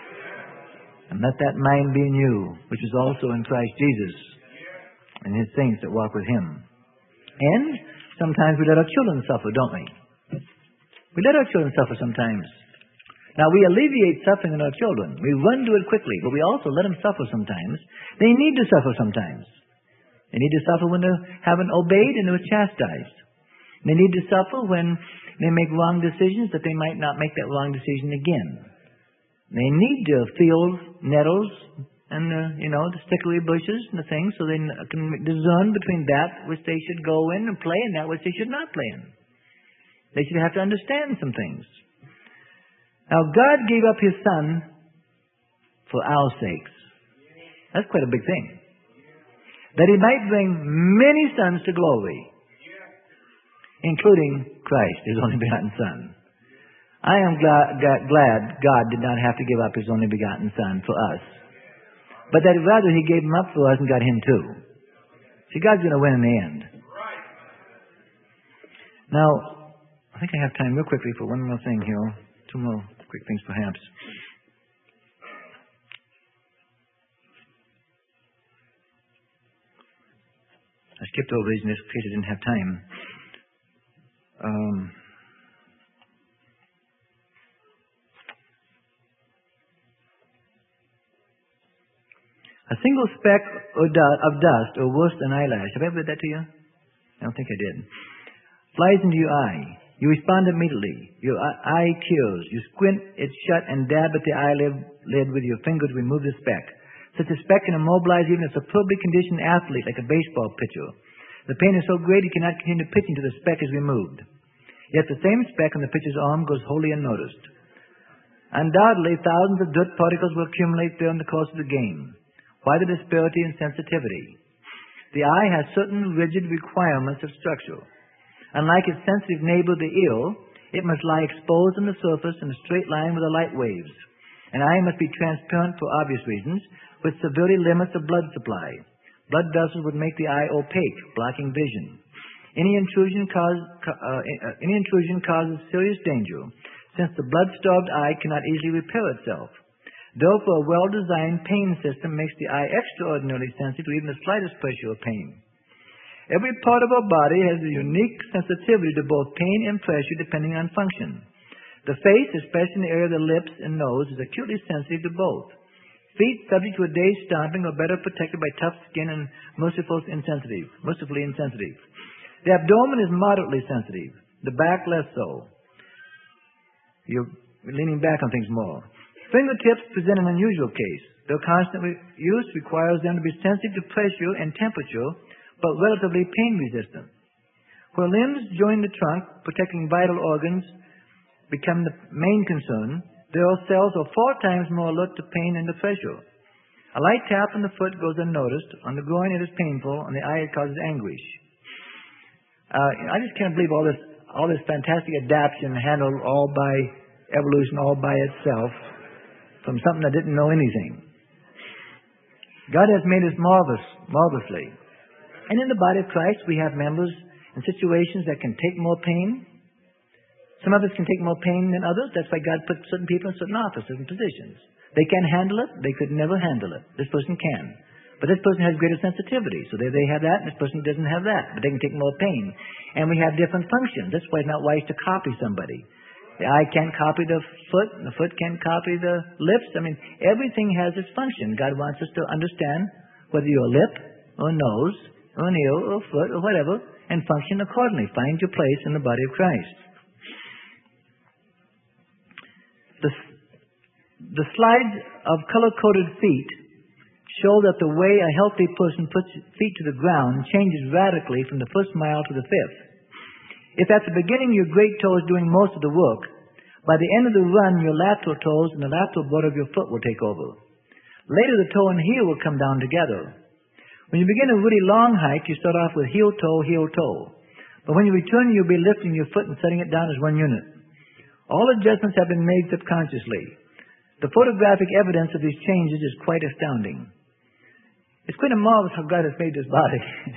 And let that mind be in you, which is also in Christ Jesus, and His saints that walk with Him. And sometimes we let our children suffer, don't we? We let our children suffer sometimes. Now, we alleviate suffering in our children. We run to it quickly, but we also let them suffer sometimes. They need to suffer sometimes. They need to suffer when they haven't obeyed and they're chastised. They need to suffer when they make wrong decisions that they might not make that wrong decision again. They need to feel nettles and, uh, you know, the sticklery bushes and the things so they can discern between that which they should go in and play and that which they should not play in. They should have to understand some things. Now, God gave up His Son for our sakes. That's quite a big thing. That He might bring many sons to glory, including Christ, His only begotten Son. I am glad, glad God did not have to give up His only begotten Son for us, but that rather He gave Him up for us and got Him too. See, God's going to win in the end. Now, I think I have time real quickly for one more thing here. Two more quick things perhaps. I skipped over these in case I didn't have time. Um, a single speck of dust, or worse than eyelash. Have I ever read that to you? I don't think I did. Flies into your eye. You respond immediately. Your eye cures. You squint it shut and dab at the eyelid with your finger to remove the speck. Such a speck can immobilize even a superbly conditioned athlete like a baseball pitcher. The pain is so great he cannot continue pitching till the speck is removed. Yet the same speck on the pitcher's arm goes wholly unnoticed. Undoubtedly, thousands of dirt particles will accumulate there in the course of the game. Why the disparity in sensitivity? The eye has certain rigid requirements of structure. Unlike its sensitive neighbor, the ear, it must lie exposed on the surface in a straight line with the light waves. An eye must be transparent for obvious reasons, which severely limits the blood supply. Blood vessels would make the eye opaque, blocking vision. Any intrusion, cause, uh, any intrusion causes serious danger, since the blood-starved eye cannot easily repair itself. Therefore, a well-designed pain system makes the eye extraordinarily sensitive to even the slightest pressure or pain. Every part of our body has a unique sensitivity to both pain and pressure depending on function. The face, especially in the area of the lips and nose, is acutely sensitive to both. Feet, subject to a day's stomping, are better protected by tough skin and mercifully insensitive. Mercifully insensitive. The abdomen is moderately sensitive. The back, less so. You're leaning back on things more. Fingertips present an unusual case. Their constant use requires them to be sensitive to pressure and temperature, but relatively pain resistant. Where limbs join the trunk, protecting vital organs, become the main concern, their cells are four times more alert to pain and to pressure. A light tap on the foot goes unnoticed. On the groin it is painful. On the eye it causes anguish. Uh, I just can't believe all this, all this fantastic adaptation handled all by evolution, all by itself, from something that didn't know anything. God has made us marvelous, marvelously. And in the body of Christ, we have members in situations that can take more pain. Some of us can take more pain than others. That's why God put certain people in certain offices and positions. They can handle it. They could never handle it. This person can. But this person has greater sensitivity. So they, they have that, and this person doesn't have that. But they can take more pain. And we have different functions. That's why it's not wise to copy somebody. The eye can't copy the foot, and the foot can't copy the lips. I mean, everything has its function. God wants us to understand whether you're a lip, or a nose, or an ear, or a foot, or whatever, and function accordingly. Find your place in the body of Christ. The, the slides of color-coded feet show that the way a healthy person puts feet to the ground changes radically from the first mile to the fifth. If at the beginning your great toe is doing most of the work, by the end of the run your lateral toes and the lateral border of your foot will take over. Later the toe and heel will come down together. When you begin a really long hike, you start off with heel toe, heel toe. But when you return, you'll be lifting your foot and setting it down as one unit. All adjustments have been made subconsciously. The photographic evidence of these changes is quite astounding. It's quite a marvelous how God has made this body.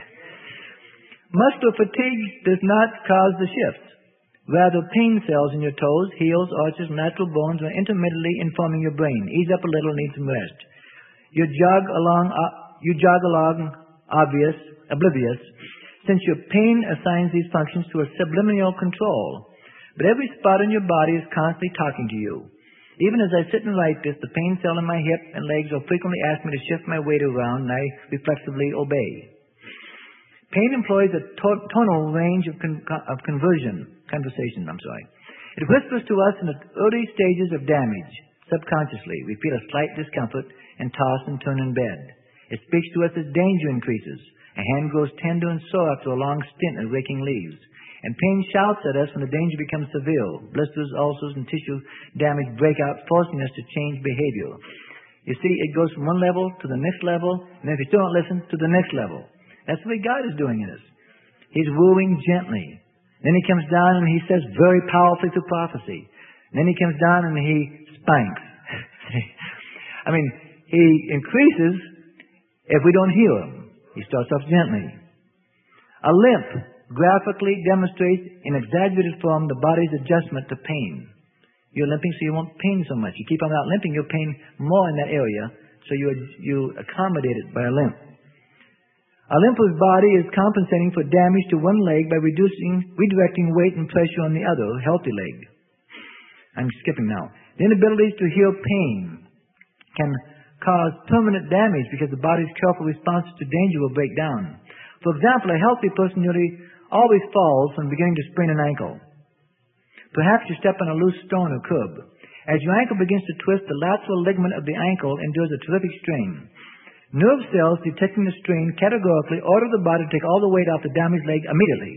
Muscular fatigue does not cause the shifts. Rather, pain cells in your toes, heels, arches, and lateral bones are intermittently informing your brain. Ease up a little, need some rest. You jog along, uh, you jog along obvious, oblivious, since your pain assigns these functions to a subliminal control. But every spot in your body is constantly talking to you. Even as I sit and write this, the pain cell in my hip and legs will frequently ask me to shift my weight around, and I reflexively obey. Pain employs a to- tonal range of, con- of conversion, conversation, I'm sorry. It whispers to us in the early stages of damage. Subconsciously, we feel a slight discomfort and toss and turn in bed. It speaks to us as danger increases. A hand grows tender and sore after a long stint of raking leaves. And pain shouts at us when the danger becomes severe. Blisters, ulcers, and tissue damage break out, forcing us to change behavior. You see, it goes from one level to the next level, and if you still don't listen, to the next level. That's the way God is doing in us. He's wooing gently. Then He comes down and He says very powerfully through prophecy. And then He comes down and He spanks. I mean, He increases if we don't hear Him. He starts off gently. A limp graphically demonstrates in exaggerated form the body's adjustment to pain. You're limping so you won't pain so much. You keep on out limping, you'll pain more in that area, so you, you accommodate it by a limp. A limp's body is compensating for damage to one leg by reducing, redirecting weight and pressure on the other, healthy leg. I'm skipping now. The inability to heal pain can cause permanent damage because the body's careful responses to danger will break down. For example, a healthy person nearly always falls when beginning to sprain an ankle. Perhaps you step on a loose stone or curb. As your ankle begins to twist, the lateral ligament of the ankle endures a terrific strain. Nerve cells detecting the strain categorically order the body to take all the weight off the damaged leg immediately.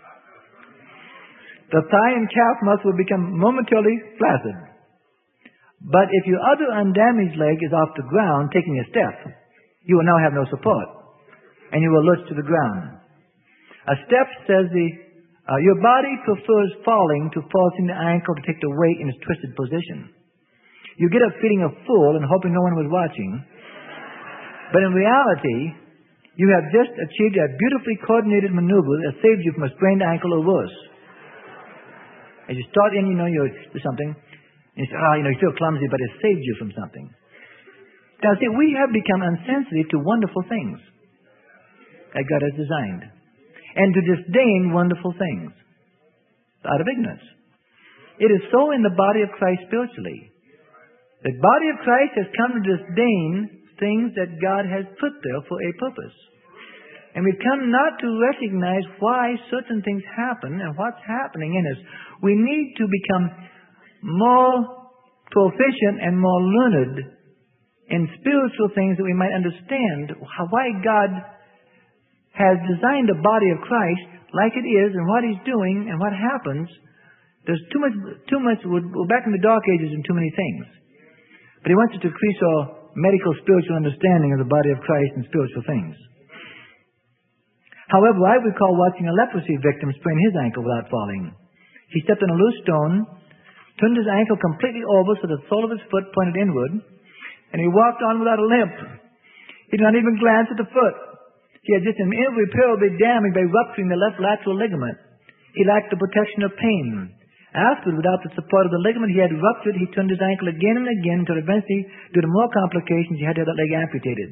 The thigh and calf muscle will become momentarily flaccid. But if your other undamaged leg is off the ground taking a step, you will now have no support, and you will lurch to the ground. A step says the uh, your body prefers falling to forcing the ankle to take the weight in its twisted position. You get up feeling a fool and hoping no one was watching. But in reality, you have just achieved a beautifully coordinated maneuver that saves you from a sprained ankle or worse. As you start in, you know, you do something, and you say, oh, you know, you feel clumsy, but it saved you from something. Now, see, we have become insensitive to wonderful things that God has designed, and to disdain wonderful things out of ignorance. It is so in the body of Christ spiritually. The body of Christ has come to disdain things that God has put there for a purpose. And we've come not to recognize why certain things happen and what's happening in us. We need to become more proficient and more learned in spiritual things that we might understand how, why God has designed the body of Christ like it is and what He's doing and what happens. There's too much, too much, we're back in the dark ages in too many things. But He wants us to increase our medical spiritual understanding of the body of Christ and spiritual things. However, I recall watching a leprosy victim sprain his ankle without falling. He stepped on a loose stone, turned his ankle completely over so the sole of his foot pointed inward, and he walked on without a limp. He did not even glance at the foot. He had just an irreparably damage by rupturing the left lateral ligament. He lacked the protection of pain. Afterward, without the support of the ligament he had ruptured, he turned his ankle again and again until eventually, due to more complications, he had to have that leg amputated.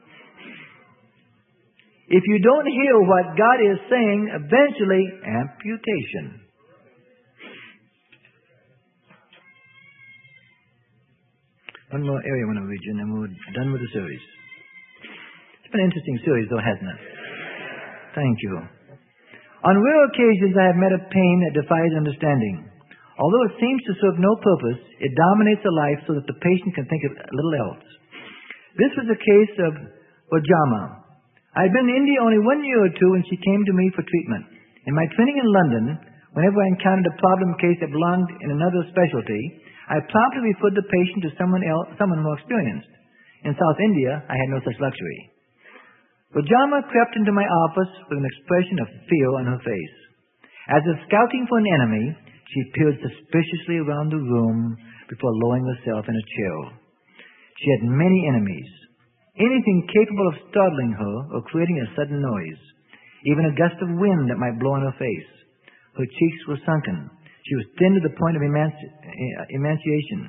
If you don't hear what God is saying, eventually, amputation. One more area I want to read you, and then we're done with the series. It's been an interesting series, though, hasn't it? Thank you. On rare occasions, I have met a pain that defies understanding. Although it seems to serve no purpose, it dominates the life so that the patient can think of little else. This was the case of Wajama. I had been in India only one year or two when she came to me for treatment. In my training in London, whenever I encountered a problem case that belonged in another specialty, I promptly referred the patient to someone else, someone more experienced. In South India, I had no such luxury. Wajama crept into my office with an expression of fear on her face. As if scouting for an enemy, she peered suspiciously around the room before lowering herself in a chair. She had many enemies, anything capable of startling her or creating a sudden noise, even a gust of wind that might blow in her face. Her cheeks were sunken. She was thin to the point of emanci- emaciation.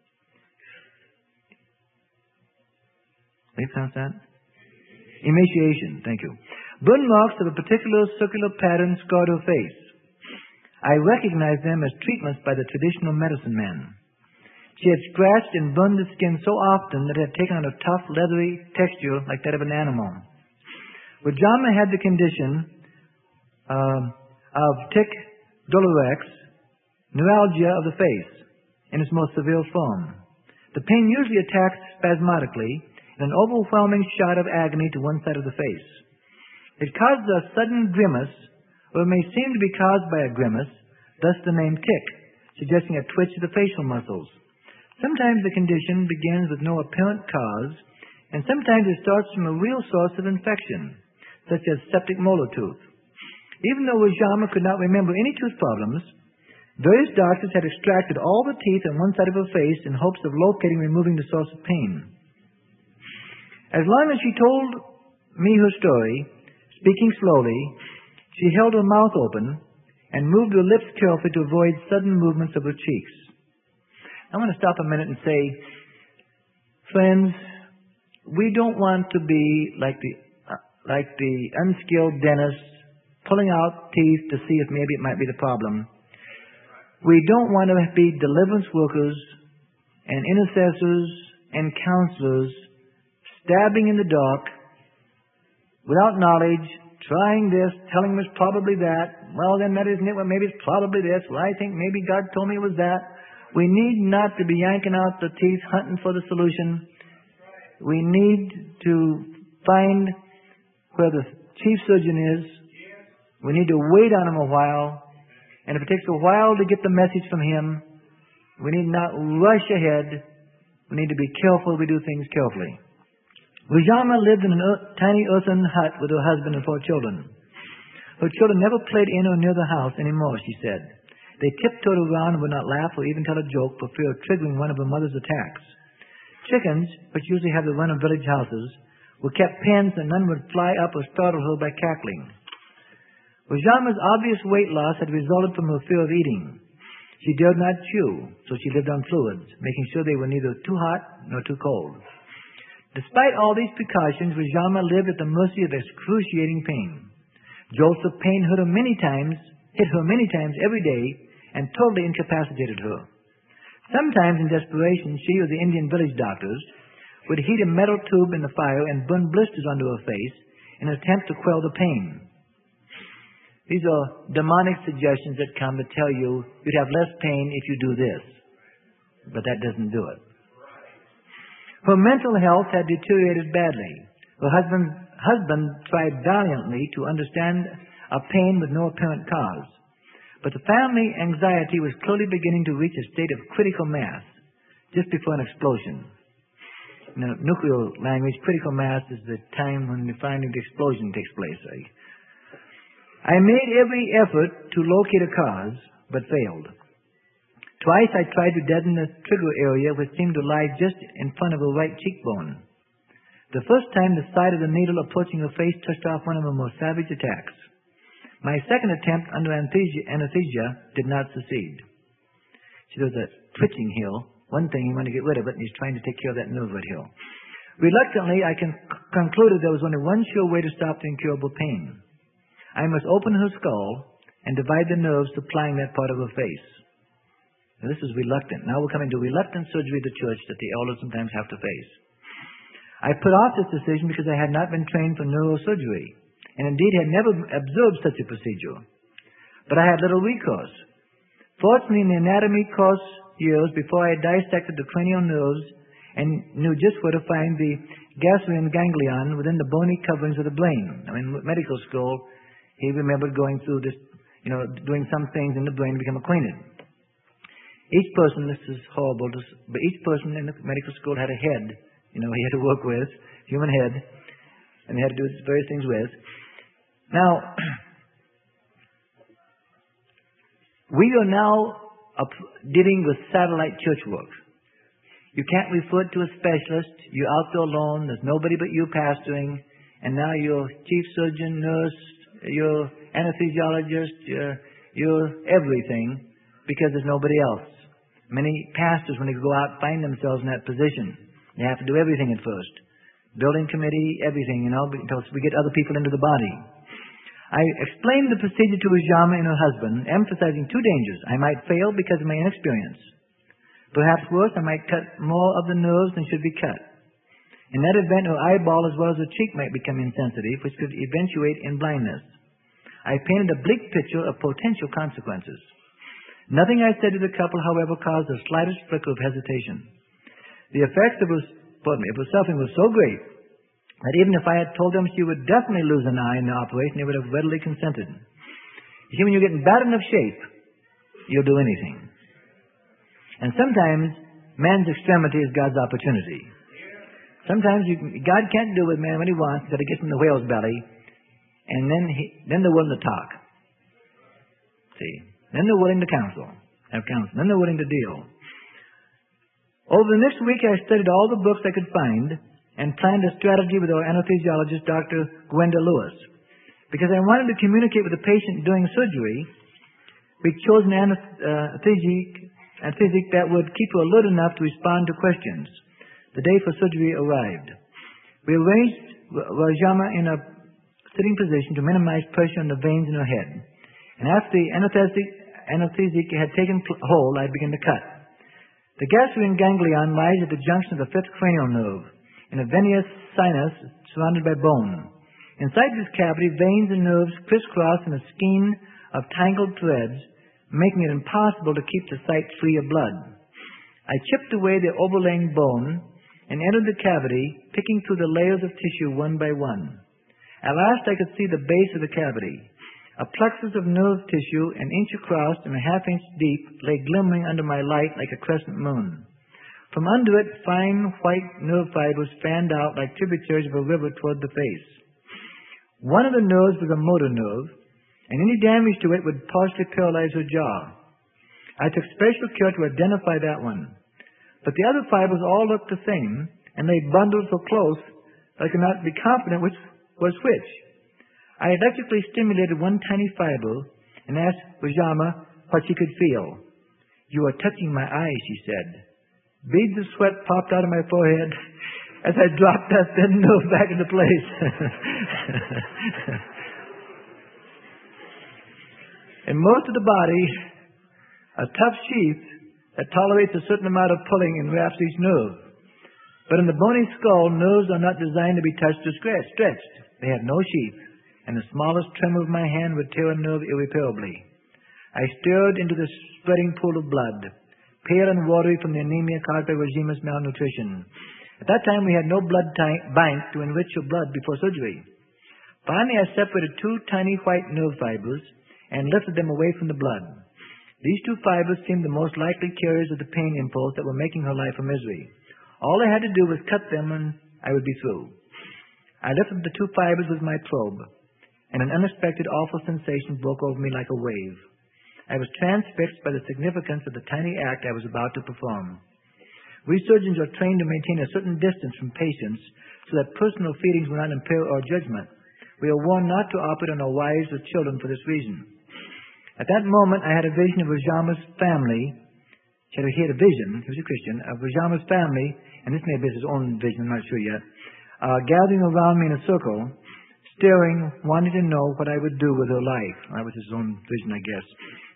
How do you pronounce that? Emaciation, thank you. Burn marks of a particular circular pattern scarred her face. I recognized them as treatments by the traditional medicine men. She had scratched and burned the skin so often that it had taken on a tough, leathery texture like that of an animal. Wajama had the condition uh, of tic doulorex, neuralgia of the face, in its most severe form. The pain usually attacks spasmodically in an overwhelming shout of agony to one side of the face. It causes a sudden grimace, or it may seem to be caused by a grimace, thus the name tic, suggesting a twitch of the facial muscles. Sometimes the condition begins with no apparent cause, and sometimes it starts from a real source of infection, such as septic molar tooth. Even though Wajama could not remember any tooth problems, various doctors had extracted all the teeth on one side of her face in hopes of locating and removing the source of pain. As long as she told me her story, speaking slowly, she held her mouth open and moved her lips carefully to avoid sudden movements of her cheeks. I want to stop a minute and say, friends, we don't want to be like the uh, like the unskilled dentist pulling out teeth to see if maybe it might be the problem. We don't want to be deliverance workers and intercessors and counselors stabbing in the dark without knowledge, trying this, telling them it's probably that. Well, then that isn't it. Well, maybe it's probably this. Well, I think maybe God told me it was that. We need not to be yanking out the teeth, hunting for the solution. We need to find where the chief surgeon is. We need to wait on him a while. And if it takes a while to get the message from him, we need not rush ahead. We need to be careful. We do things carefully. Wajama lived in a earth, tiny earthen hut with her husband and four children. Her children never played in or near the house anymore, she said. They tiptoed around and would not laugh or even tell a joke for fear of triggering one of her mother's attacks. Chickens, which usually have the run of village houses, were kept pens and none would fly up or startle her by cackling. Rajama's obvious weight loss had resulted from her fear of eating. She dared not chew, so she lived on fluids, making sure they were neither too hot nor too cold. Despite all these precautions, Rajama lived at the mercy of excruciating pain. Jolts of pain hit her many times, hit her many times every day, and totally incapacitated her. Sometimes, in desperation, she or the Indian village doctors would heat a metal tube in the fire and burn blisters onto her face in an attempt to quell the pain. These are demonic suggestions that come to tell you you'd have less pain if you do this. But that doesn't do it. Her mental health had deteriorated badly. Her husband, husband tried valiantly to understand a pain with no apparent cause. But the family anxiety was clearly beginning to reach a state of critical mass just before an explosion. In the nuclear language, critical mass is the time when finally the explosion takes place. I made every effort to locate a cause, but failed. Twice I tried to deaden the trigger area, which seemed to lie just in front of her right cheekbone. The first time, the side of the needle approaching her face touched off one of her most savage attacks. My second attempt under anesthesia, anesthesia did not succeed. See, there was a twitching here. One thing, he wanted to get rid of it, and he's trying to take care of that nerve right here. Reluctantly, I con- concluded there was only one sure way to stop the incurable pain. I must open her skull and divide the nerves supplying that part of her face. Now, this is reluctant. Now we're coming to reluctant surgery of the church that the elders sometimes have to face. I put off this decision because I had not been trained for neurosurgery, and indeed had never observed such a procedure. But I had little recourse. Fortunately, in the anatomy course years before I had dissected the cranial nerves and knew just where to find the gastrian ganglion within the bony coverings of the brain. I mean, medical school, he remembered going through this, you know, doing some things in the brain to become acquainted. Each person, this is horrible, but each person in the medical school had a head, you know, he had to work with, human head, and he had to do various things with. Now, we are now up dealing with satellite church work. You can't refer to a specialist, you're out there alone, there's nobody but you pastoring, and now you're chief surgeon, nurse, you're anesthesiologist, you're, you're everything, because there's nobody else. Many pastors, when they go out, find themselves in that position. They have to do everything at first. Building committee, everything, you know, until we get other people into the body. I explained the procedure to Rajama and her husband, emphasizing two dangers. I might fail because of my inexperience. Perhaps worse, I might cut more of the nerves than should be cut. In that event, her eyeball as well as her cheek might become insensitive, which could eventuate in blindness. I painted a bleak picture of potential consequences. Nothing I said to the couple, however, caused the slightest flicker of hesitation. The effects of her, pardon me, of her suffering were so great that even if I had told them she would definitely lose an eye in the operation, they would have readily consented. You see, when you're getting bad enough shape, you'll do anything. And sometimes man's extremity is God's opportunity. Sometimes you, God can't do with man what he wants until he gets in the whale's belly, and then he, then they're willing to talk. See? Then they're willing to counsel, have counsel. Then they're willing to deal. Over the next week, I studied all the books I could find and planned a strategy with our anesthesiologist, Doctor Gwenda Lewis. Because I wanted to communicate with the patient during surgery, we chose an anesthetic, anesthetic that would keep her alert enough to respond to questions. The day for surgery arrived. We arranged Rajama in a sitting position to minimize pressure on the veins in her head. And after the anesthetic, anesthetic had taken hold, I began to cut. The gastrian ganglion lies at the junction of the fifth cranial nerve in a venous sinus surrounded by bone. Inside this cavity, veins and nerves crisscross in a skein of tangled threads, making it impossible to keep the site free of blood. I chipped away the overlaying bone and entered the cavity, picking through the layers of tissue one by one. At last I could see the base of the cavity. A plexus of nerve tissue an inch across and a half inch deep lay glimmering under my light like a crescent moon. From under it, fine white nerve fibers fanned out like tributaries of a river toward the face. One of the nerves was a motor nerve, and any damage to it would partially paralyze her jaw. I took special care to identify that one. But the other fibers all looked the same, and lay bundled so close I could not be confident which was which. I electrically stimulated one tiny fiber and asked Vajama what she could feel. "You are touching my eyes," she said. Beads of sweat popped out of my forehead as I dropped that thin nerve back into place. In most of the body, a tough sheath that tolerates a certain amount of pulling enwraps each nerve. But in the bony skull, nerves are not designed to be touched or stretched. They have no sheath, and the smallest tremor of my hand would tear a nerve irreparably. I stared into the spreading pool of blood, pale and watery from the anemia caused by Rajima's malnutrition. At that time, we had no blood bank to enrich your blood before surgery. Finally, I separated two tiny white nerve fibers and lifted them away from the blood. These two fibers seemed the most likely carriers of the pain impulse that were making her life a misery. All I had to do was cut them and I would be through. I lifted the two fibers with my probe, and an unexpected awful sensation broke over me like a wave. I was transfixed by the significance of the tiny act I was about to perform. We surgeons are trained to maintain a certain distance from patients so that personal feelings will not impair our judgment. We are warned not to operate on our wives or children for this reason. At that moment, I had a vision of Rajama's family. He had a vision, he was a Christian, of Rajama's family, and this may be his own vision, I'm not sure yet, uh, gathering around me in a circle, staring, wanting to know what I would do with her life. That was his own vision, I guess.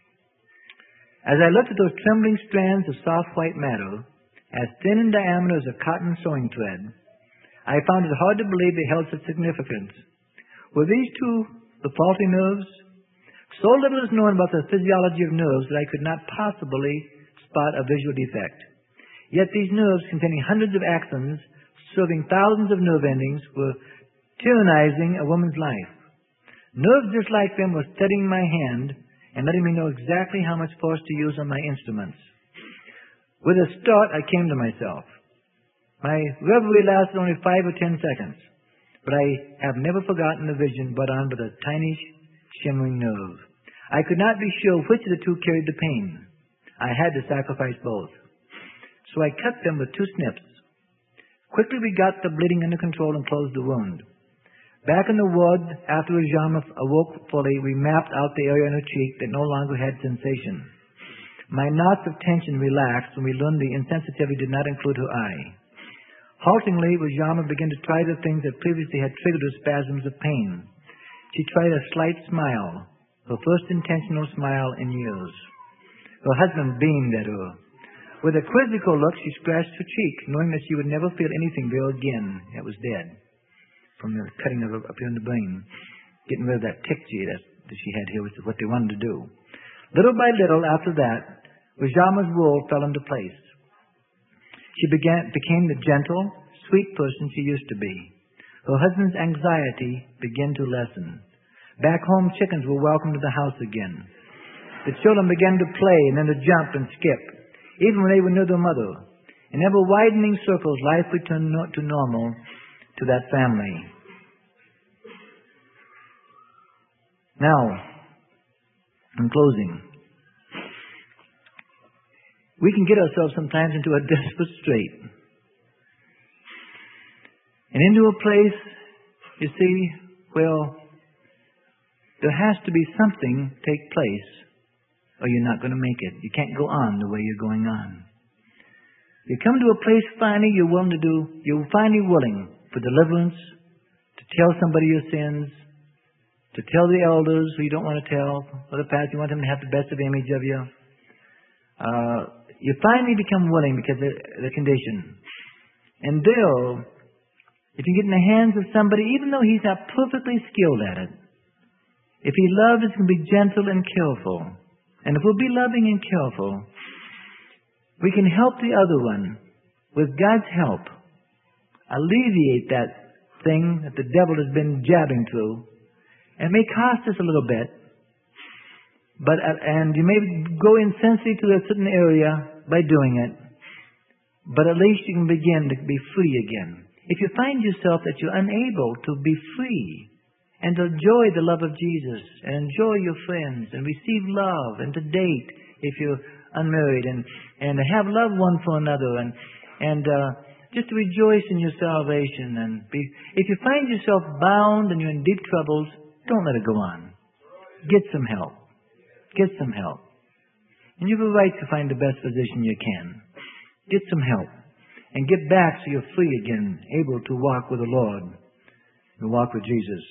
As I looked at those trembling strands of soft white matter, as thin in diameter as a cotton sewing thread, I found it hard to believe they held such significance. Were these two the faulty nerves? So little is known about the physiology of nerves that I could not possibly spot a visual defect. Yet these nerves, containing hundreds of axons, serving thousands of nerve endings, were tyrannizing a woman's life. Nerves just like them were steadying my hand and letting me know exactly how much force to use on my instruments. With a start, I came to myself. My reverie lasted only five or ten seconds, but I have never forgotten the vision brought on by the tiny shimmering nerve. I could not be sure which of the two carried the pain. I had to sacrifice both. So I cut them with two snips. Quickly we got the bleeding under control and closed the wound. Back in the ward, after Rajama awoke fully, we mapped out the area on her cheek that no longer had sensation. My knots of tension relaxed when we learned the insensitivity did not include her eye. Haltingly, Rajama began to try the things that previously had triggered her spasms of pain. She tried a slight smile, her first intentional smile in years. Her husband beamed at her. With a quizzical look, she scratched her cheek, knowing that she would never feel anything there again. It was dead from the cutting of her up here in the brain. Getting rid of that tick that she had here was what they wanted to do. Little by little, after that, Rajama's world fell into place. She began, became the gentle, sweet person she used to be. Her husband's anxiety began to lessen. Back home, chickens were welcome to the house again. The children began to play and then to jump and skip, even when they were near their mother. In ever-widening circles, life returned to normal to that family. Now, in closing, we can get ourselves sometimes into a desperate strait. And into a place, you see, well, there has to be something take place or you're not going to make it. You can't go on the way you're going on. You come to a place finally you're willing to do, you're finally willing for deliverance, to tell somebody your sins, to tell the elders who you don't want to tell, or the pastor, you want them to have the best of image of you. Uh, you finally become willing because of the condition. And there, if you get in the hands of somebody, even though he's not perfectly skilled at it, if he loves, he can be gentle and careful. And if we'll be loving and careful, we can help the other one, with God's help, alleviate that thing that the devil has been jabbing through. And it may cost us a little bit, but and you may go insensitive to a certain area by doing it, but at least you can begin to be free again. If you find yourself that you're unable to be free and to enjoy the love of Jesus and enjoy your friends and receive love and to date if you're unmarried and, and to have love one for another and, and uh, just to rejoice in your salvation. And be, if you find yourself bound and you're in deep troubles, don't let it go on. Get some help. Get some help. And you have a right to find the best physician you can. Get some help. And get back so you're free again, able to walk with the Lord and walk with Jesus.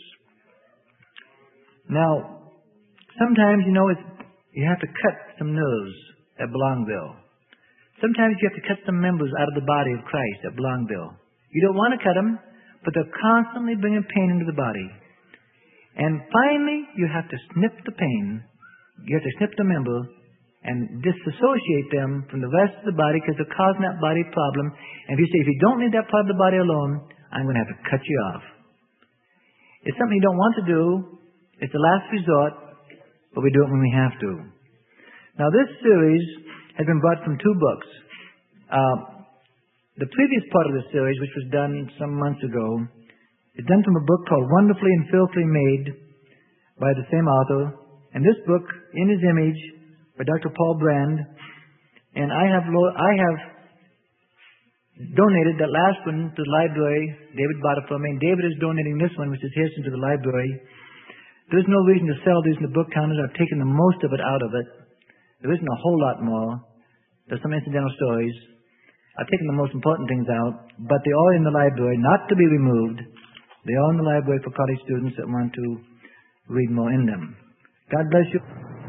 Now, sometimes, you know, it's, you have to cut some nerves that belong there. Sometimes you have to cut some members out of the body of Christ that belong there. You don't want to cut them, but they're constantly bringing pain into the body. And finally, you have to snip the pain. You have to snip the member and disassociate them from the rest of the body because they're causing that body problem. And if you say, if you don't leave that part of the body alone, I'm going to have to cut you off. It's something you don't want to do. It's the last resort, but we do it when we have to. Now, this series has been brought from two books. Uh, the previous part of the series, which was done some months ago, is done from a book called Wonderfully and Filthily Made by the same author. And this book, In His Image, by Doctor Paul Brand. And I have lo- I have donated that last one to the library. David bought it for me. And David is donating this one, which is his, into the library. There's no reason to sell these in the book counters. I've taken the most of it out of it. There isn't a whole lot more. There's some incidental stories. I've taken the most important things out, but they're all in the library, not to be removed. They're all in the library for college students that want to read more in them. God bless you.